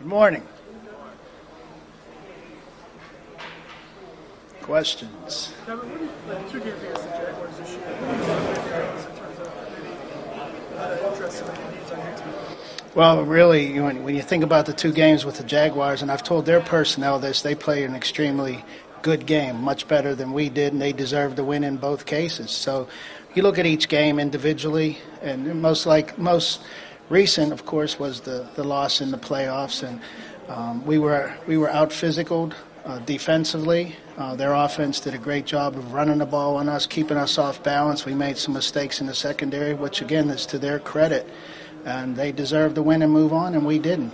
Good morning. Questions? Kevin, what do you 2 games against the Jaguars this year? Interesting needs on your team? Well, really, when you think about the 2 games with the Jaguars, and I've told their personnel this, they played an extremely good game, much better than we did, and they deserved to win in both cases. So you look at each game individually, and most recent, of course, was the loss in the playoffs, and we were out-physicaled defensively. Their offense did a great job of running the ball on us, keeping us off balance. We made some mistakes in the secondary, which, again, is to their credit. And they deserved to win and move on, and we didn't.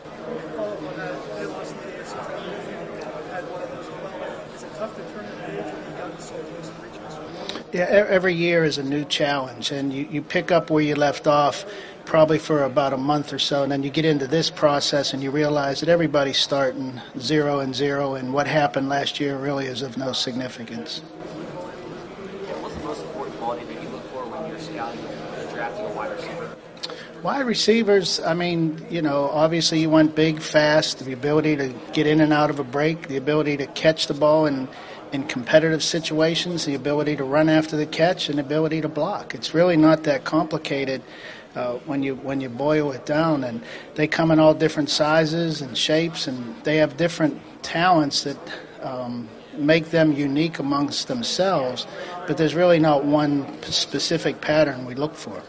Yeah, every year is a new challenge, and you pick up where you left off probably for about a month or so, and then you get into this process and you realize that everybody's starting 0-0, and what happened last year really is of no significance. What's the most important quality that you look for when you're scouting and drafting a wide receiver? Wide receivers, obviously you want big, fast, the ability to get in and out of a break, the ability to catch the ball in competitive situations, the ability to run after the catch, and the ability to block. It's really not that complicated when you boil it down. And they come in all different sizes and shapes, and they have different talents that make them unique amongst themselves. But there's really not one specific pattern we look for.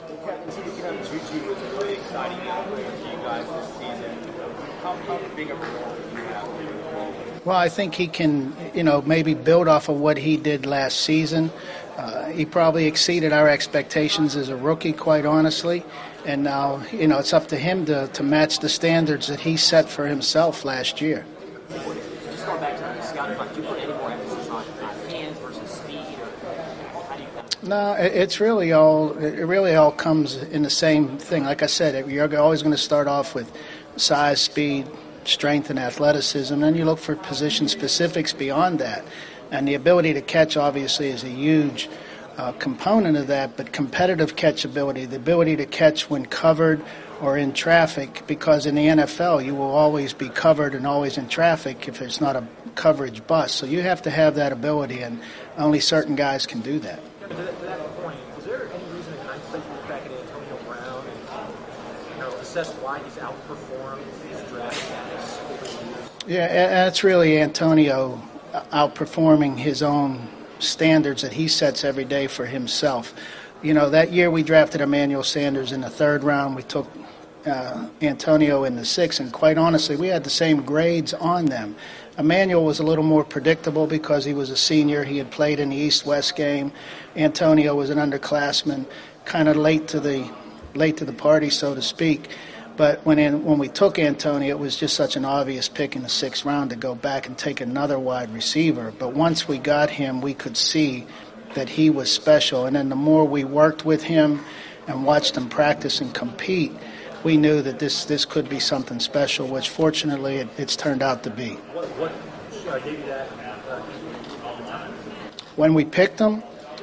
Well, I think he can, maybe build off of what he did last season. He probably exceeded our expectations as a rookie, quite honestly. And now, it's up to him to match the standards that he set for himself last year. Just going back to the scouting, do you put any more emphasis on hands versus speed, or how do you? No, it really all comes in the same thing. Like I said, you're always going to start off with size, speed, strength, and athleticism. Then you look for position specifics beyond that. And the ability to catch, obviously, is a huge component of that, but competitive catchability, the ability to catch when covered or in traffic, because in the NFL you will always be covered and always in traffic if it's not a coverage bust. So you have to have that ability, and only certain guys can do that. To that point, is there any reason in hindsight to look back at Antonio Brown and assess why he's outperformed his draft status over the years? Yeah, that's really Antonio outperforming his own standards that he sets every day for himself. That year we drafted Emmanuel Sanders in the 3rd round. We took Antonio in the 6th, and quite honestly, we had the same grades on them. Emmanuel was a little more predictable because he was a senior. He had played in the East-West game. Antonio was an underclassman, kind of late to the party, so to speak. But when we took Antonio, it was just such an obvious pick in the 6th round to go back and take another wide receiver. But once we got him, we could see that he was special. And then the more we worked with him and watched him practice and compete, we knew that this could be something special, which fortunately it's turned out to be. What gave you that all the time? When we picked him,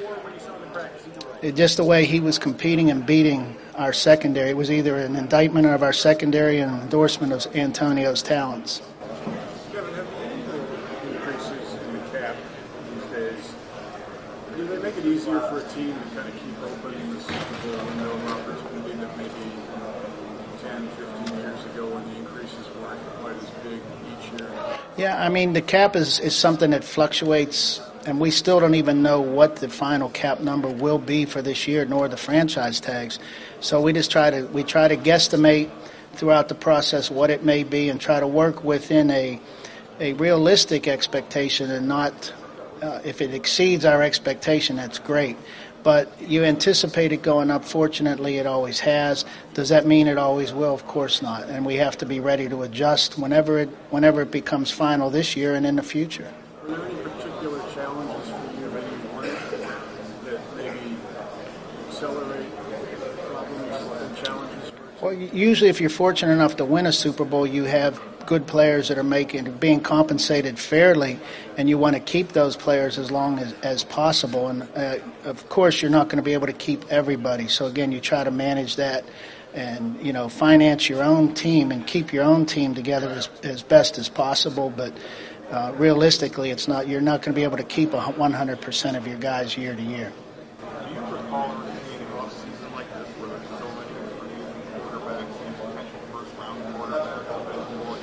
just the way he was competing and beating our secondary. It was either an indictment of our secondary and an endorsement of Antonio's talents. Kevin, have the increases in the cap these days, do they make it easier for a team to kind of keep open the Super Bowl window of opportunity that maybe 10, 15 years ago when the increases weren't quite as big each year? Yeah, the cap is something that fluctuates, and we still don't even know what the final cap number will be for this year, nor the franchise tags. So we just try to guesstimate throughout the process what it may be and try to work within a realistic expectation, and not if it exceeds our expectation, that's great. But you anticipate it going up. Fortunately, it always has. Does that mean it always will? Of course not. And we have to be ready to adjust whenever it becomes final this year and in the future. Are there any particular challenges for you that you wanted that maybe accelerate problems and challenges? Well, usually if you're fortunate enough to win a Super Bowl, you have good players that are being compensated fairly, and you want to keep those players as long as possible. And of course, you're not going to be able to keep everybody. So again, you try to manage that and finance your own team and keep your own team together as best as possible. But realistically, you're not going to be able to keep 100% of your guys year to year. Do you recall any off-season like this where there's so many quarterbacks and potential first-round quarterbacks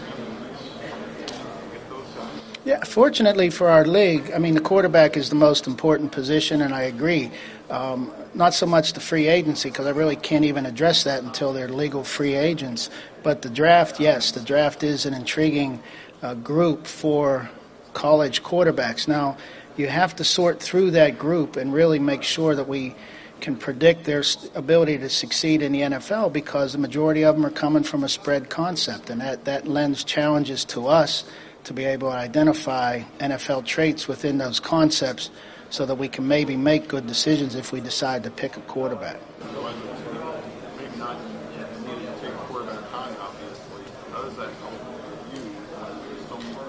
that get those guys? Yeah, fortunately for our league, I mean, the quarterback is the most important position, and I agree. Not so much the free agency, because I really can't even address that until they're legal free agents. But the draft, yes, the draft is an intriguing group for college quarterbacks. Now, you have to sort through that group and really make sure that we can predict their ability to succeed in the NFL, because the majority of them are coming from a spread concept, and that lends challenges to us to be able to identify NFL traits within those concepts so that we can maybe make good decisions if we decide to pick a quarterback. So as a team, maybe not needing to take a quarterback high, obviously. How does that help you? There's so many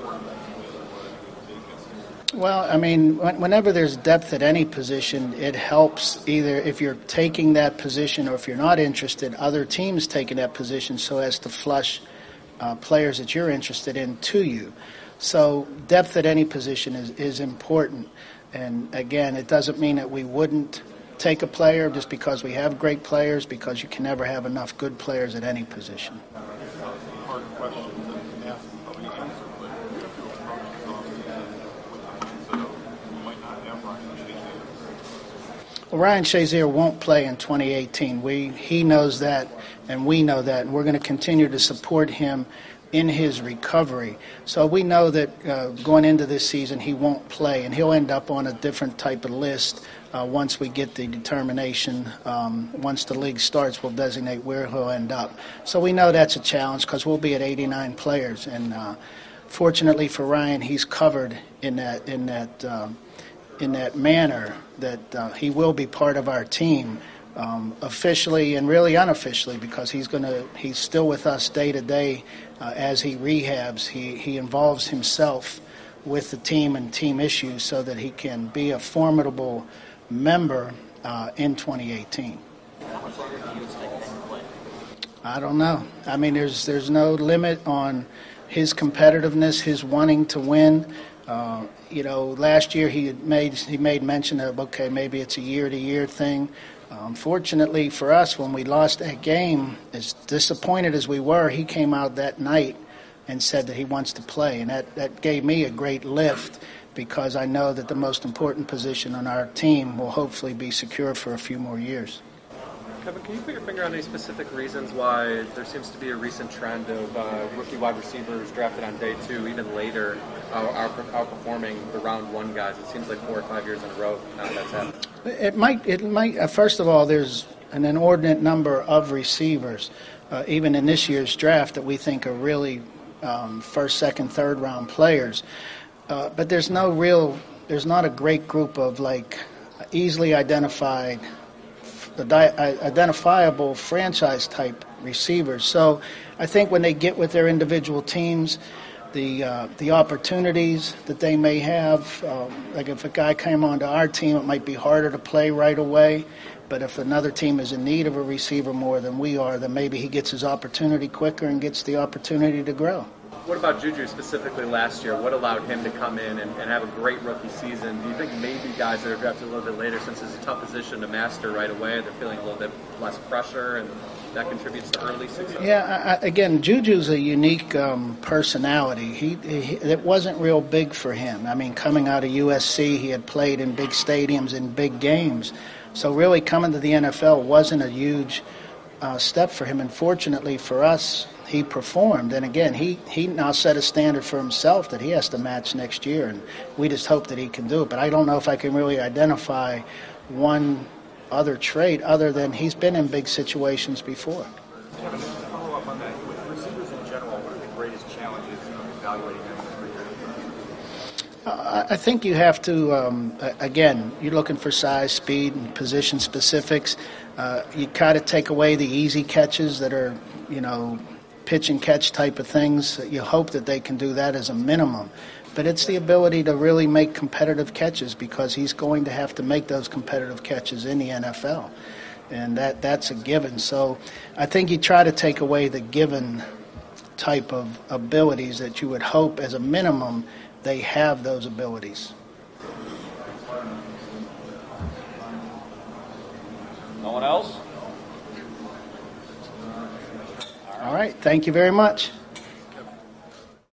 quarterbacks taken. Well, I mean, whenever there's depth at any position, it helps either if you're taking that position or if you're not interested, other teams taking that position so as to flush players that you're interested in to you. So depth at any position is important. And again, it doesn't mean that we wouldn't take a player just because we have great players, because you can never have enough good players at any position. Hard questions and ask probably answer, but what if you approach this offseason with the mindset of you might not have Ryan Shazier? Well, Ryan Shazier won't play in 2018. He knows that, and we know that, and we're going to continue to support him in his recovery. So we know that going into this season he won't play, and he'll end up on a different type of list once we get the determination. Once the league starts, we'll designate where he'll end up. So we know that's a challenge because we'll be at 89 players, and fortunately for Ryan, he's covered in that manner that he will be part of our team. Officially and really unofficially, because he's still with us day to day as he rehabs. He involves himself with the team and team issues so that he can be a formidable member in 2018. How much longer do you expect him to play? I don't know. I mean, there's no limit on his competitiveness, his wanting to win. Last year he made mention of, okay, maybe it's a year-to-year thing. Unfortunately for us, when we lost that game, as disappointed as we were, he came out that night and said that he wants to play. And that gave me a great lift, because I know that the most important position on our team will hopefully be secure for a few more years. Kevin, can you put your finger on any specific reasons why there seems to be a recent trend of rookie wide receivers drafted on day 2, even later, outperforming the round 1 guys? It seems like 4 or 5 years in a row now that's happened. It might. First of all, there's an inordinate number of receivers, even in this year's draft, that we think are really first, second, third round players. But there's not a great group of easily identifiable franchise-type receivers. So I think when they get with their individual teams, the opportunities that they may have, like if a guy came onto our team, it might be harder to play right away. But if another team is in need of a receiver more than we are, then maybe he gets his opportunity quicker and gets the opportunity to grow. What about Juju specifically last year? What allowed him to come in and have a great rookie season? Do you think maybe guys that are drafted a little bit later, since it's a tough position to master right away, they're feeling a little bit less pressure, and that contributes to early success? Yeah, again, Juju's a unique personality. It wasn't real big for him. I mean, coming out of USC, he had played in big stadiums in big games. So really coming to the NFL wasn't a huge step for him. And fortunately for us, he performed. And again, he now set a standard for himself that he has to match next year. And we just hope that he can do it. But I don't know if I can really identify one other trait other than he's been in big situations before. Kevin, to follow up on that, with receivers in general, what are the greatest challenges of evaluating them? I think you have to, again, you're looking for size, speed, and position specifics. You kind of take away the easy catches that are, pitch and catch type of things. You hope that they can do that as a minimum. But it's the ability to really make competitive catches, because he's going to have to make those competitive catches in the NFL. and that's a given. So I think you try to take away the given type of abilities that you would hope, as a minimum, they have those abilities. No one else? All right, thank you very much.